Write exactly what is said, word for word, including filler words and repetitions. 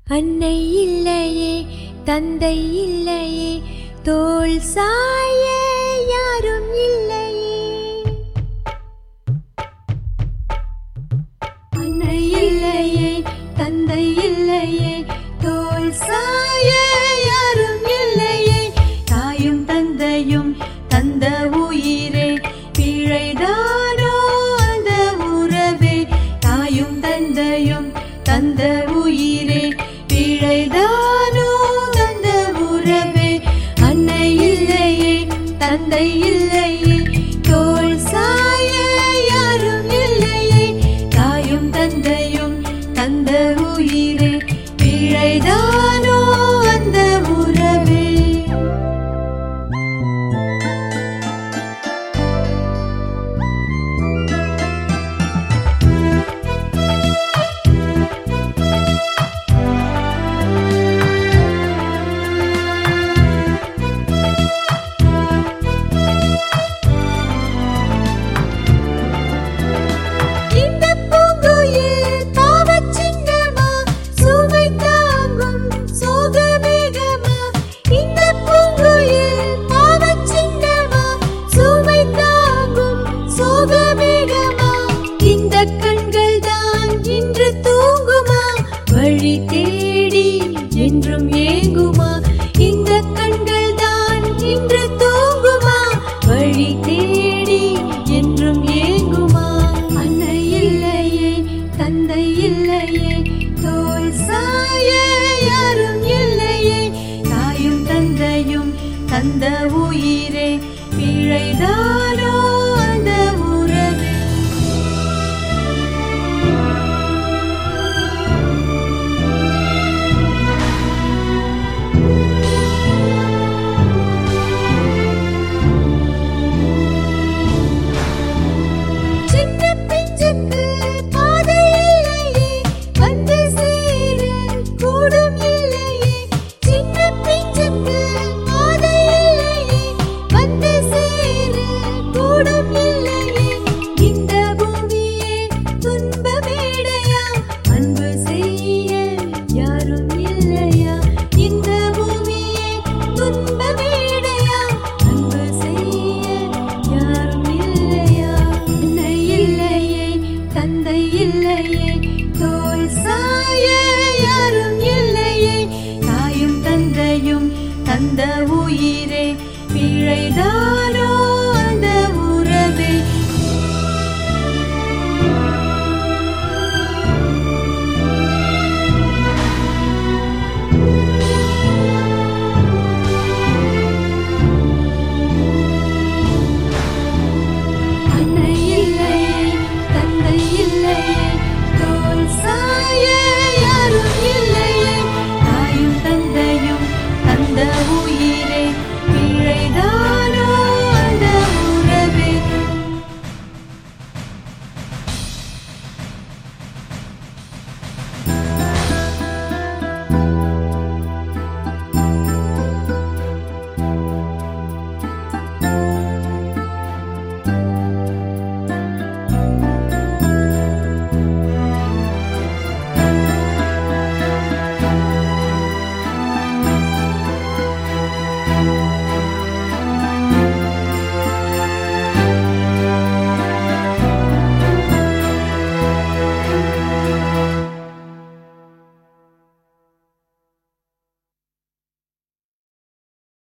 அன்னை இல்லையே தந்தை இல்லையே தோள் சாய யாரும் இல்லையே. அன்னை இல்லையே தந்தை இல்லையே தோள் சாய யாரும் இல்லையே. தாயும் தந்தையும் தந்த உயிரே பிழைதானோ அந்த உறவே. தாயும் தந்தையும் தந்த உயிரே பிழைதானோ அந்த உறவே. அன்னை இல்லையே தந்தை இல்லையே தோள் சாய யாரும் இல்லையே. தாயும் தந்தையும் தந்த உயிரே பிழைதானோ அந்த உறவே. வழி தேடி என்றும் ஏங்குமா இந்த கண்கள் தான் இன்று தூங்குமா. வழி தேடி என்றும் ஏங்குமா. அன்னை இல்லையே தந்தை இல்லையே தோள் சாய யாரும் இல்லையே. தாயும் தந்தையும் தந்த உயிரே பிழைதானோ அந்த உறவே. தந்த உயிரே பிழைதானோ